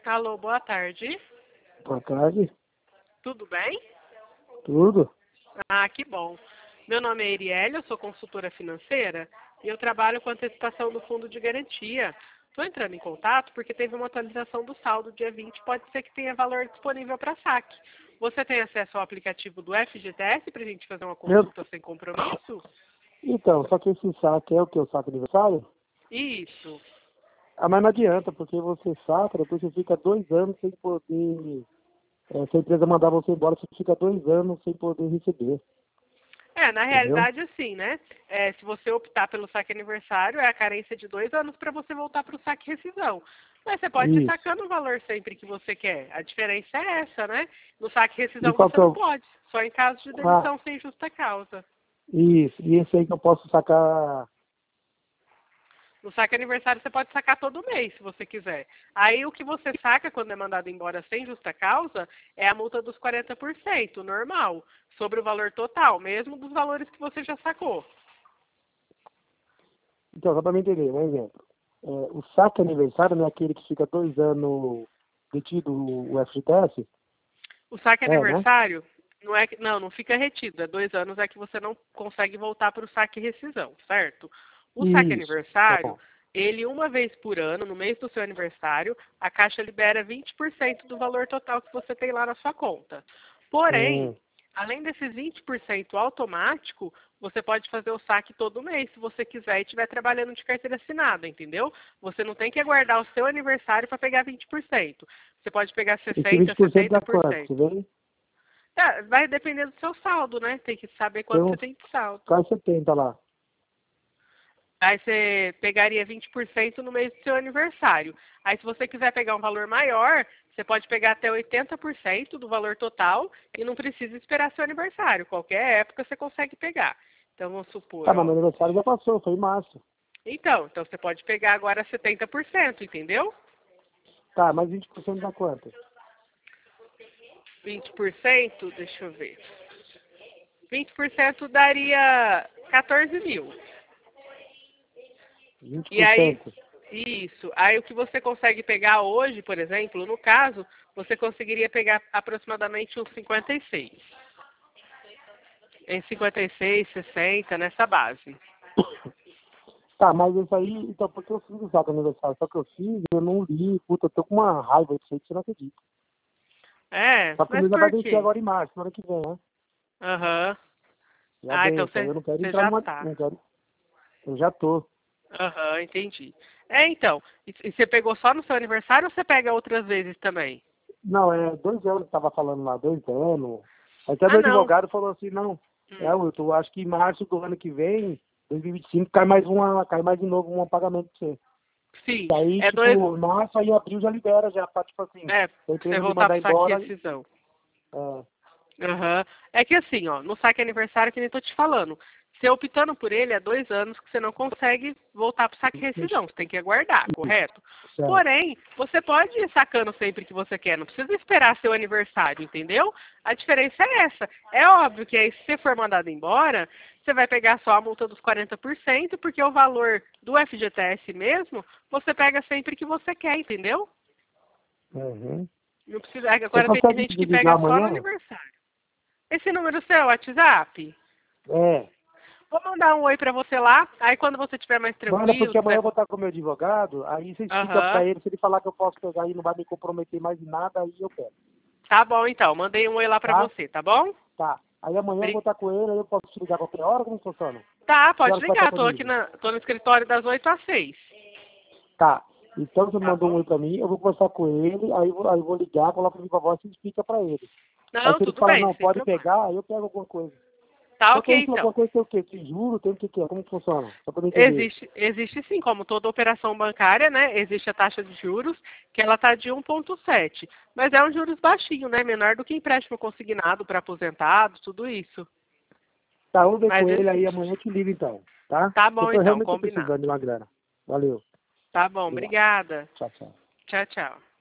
Alô, boa tarde. Boa tarde. Tudo bem? Tudo? Ah, que bom. Meu nome é Erielle, eu sou consultora financeira e eu trabalho com antecipação do fundo de garantia. Estou entrando em contato porque teve uma atualização do saldo dia 20, pode ser que tenha valor disponível para saque. Você tem acesso ao aplicativo do FGTS para a gente fazer uma Eu... consulta sem compromisso? Então, só que esse saque é o que? O saque aniversário? Isso. Ah, mas não adianta, porque você saca, depois você fica 2 anos sem poder... se a empresa mandar você embora, você fica 2 anos sem poder receber. Na Entendeu? realidade, assim, né? Se você optar pelo saque aniversário, é a carência de 2 anos para você voltar para o saque rescisão. Mas você pode ir Isso. sacando o valor sempre que você quer. A diferença é essa, né? No saque E rescisão qual você que é não o... pode, só em caso de Ah, demissão sem justa causa. isso. E esse aí que eu posso sacar... No saque aniversário você pode sacar todo mês, se você quiser. Aí o que você saca quando é mandado embora sem justa causa é a multa dos 40%, normal, sobre o valor total, mesmo dos valores que você já sacou. Então, só para me entender, um exemplo. O saque aniversário não é aquele que fica 2 anos detido o FGTS? O saque É, né? aniversário não fica retido. É 2 anos é que você não consegue voltar para o saque rescisão, certo? O saque Isso. Tá aniversário, bom. ele uma vez por ano, no mês do seu aniversário, a Caixa libera 20% do valor total que você tem lá na sua conta. Porém, Hum. além desses 20% automático, você pode fazer o saque todo mês, se você quiser e estiver trabalhando de carteira assinada, entendeu? Você não tem que aguardar o seu aniversário para pegar 20%. Você pode pegar Esse 60%, 20% dá quanto? 70%. Você vê? Vai depender do seu saldo, né? Tem que saber Tem quanto você uns tem de saldo. quase 70 lá. Aí você pegaria 20% no mês do seu aniversário. Aí se você quiser pegar um valor maior, você pode pegar até 80% do valor total e não precisa esperar seu aniversário. Qualquer época você consegue pegar. Então vamos supor, Tá, mas ó. meu aniversário já passou, foi em março. Então você pode pegar agora 70%, entendeu? Tá, mas 20% dá quanto? 20%, deixa eu ver. 20% daria 14 mil. E aí, 20%. isso. Aí o que você consegue pegar hoje, por exemplo, no caso, você conseguiria pegar aproximadamente uns 56. Em 56, 60, nessa base. Tá, mas isso aí, então, porque eu fiz o saco aniversário, só que eu fiz, eu não li, puta, eu tô com uma raiva disso aí que você não acredita. Só que o Mas meu já vai por vencer quê? agora em março, na hora que vem, né? Aham. Já Ah, então vence, aí eu não quero você entrar já numa, tá. não quero, eu já tô. Aham, entendi. Então, e você pegou só no seu aniversário ou você pega outras vezes também? Não, 2 anos que tava falando lá, 2 anos. Até Ah, meu não. advogado falou assim, não, Hum. Wilton, eu acho que em março do ano que vem, 2025, cai mais de novo um pagamento pra você. Sim, Daí, é dois. tipo, março, aí abril já libera, já pra, tipo assim, É, pra se a você empresa me voltar mandar pro saque embora, rescisão. é, Aham. É que assim, ó, no saque aniversário que nem tô te falando, você optando por ele, é 2 anos que você não consegue voltar pro saque rescisão, você tem que aguardar, correto? certo. Porém, você pode ir sacando sempre que você quer, não precisa esperar seu aniversário, entendeu? A diferença é essa. É óbvio que aí se você for mandado embora, você vai pegar só a multa dos 40%, porque o valor do FGTS mesmo, você pega sempre que você quer, entendeu? Uhum. Não precisa, Você agora tem consegue gente me que ligar pega só no amanhã? aniversário. Esse número seu é o WhatsApp? É. Vou mandar um oi pra você lá, aí quando você estiver mais Manda, tranquilo, porque amanhã tiver... eu vou estar com o meu advogado, aí você explica pra Aham. ele, se ele falar que eu posso pegar e não vai me comprometer mais em nada, aí eu pego. Tá bom então, mandei um oi lá pra Tá? você, tá bom? Tá. Aí amanhã eu vou Bri- estar com ele, aí eu posso te ligar a qualquer hora, como funciona? Tá, Que pode hora você vai estar ligar, tô aqui disponível? tô no escritório das 8 às 6. Tá. Então você Tá mandou um bom? oi pra mim, eu vou conversar com ele, aí eu vou ligar, coloco ele pra voz e explica pra ele. Aí Não, se ele tudo falar, bem, não, sem pode problema. pegar, aí eu pego alguma coisa. Tá Só que ok aí se então. alguma coisa tem o quê? Tem juro, tem o que que é? Como que funciona? Só pra eu entender. Existe sim, como toda operação bancária, né? Existe a taxa de juros, que ela tá de 1,7. Mas é um juros baixinho, né? Menor do que empréstimo consignado para aposentado, tudo isso. Tá, vamos ver com Mas ele, aí existe. amanhã eu te ligo então, tá? Tá Eu bom tô então, realmente combinado. precisando de uma grana. Valeu. Tá bom, Obrigado. obrigada. Tchau, tchau. Tchau, tchau.